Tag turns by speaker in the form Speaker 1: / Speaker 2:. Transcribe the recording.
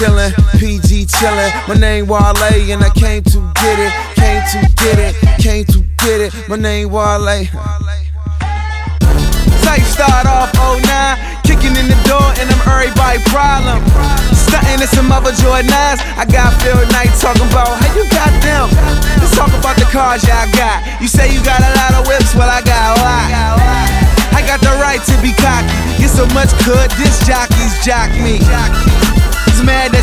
Speaker 1: chillin', PG chillin'. My name Wale and I came to get it, came to get it, came to get it. My name Wale. Life start off 09, kicking in the door and I'm everybody's problem. Stuntin' in some other Jordans. I got Phil Knight talking about how you got them. Let's talk about the cars y'all got. You say you got a lot of whips, well I got a lot. I got the right to be cocky. Get so much good, disc jockeys jock me. It's mad that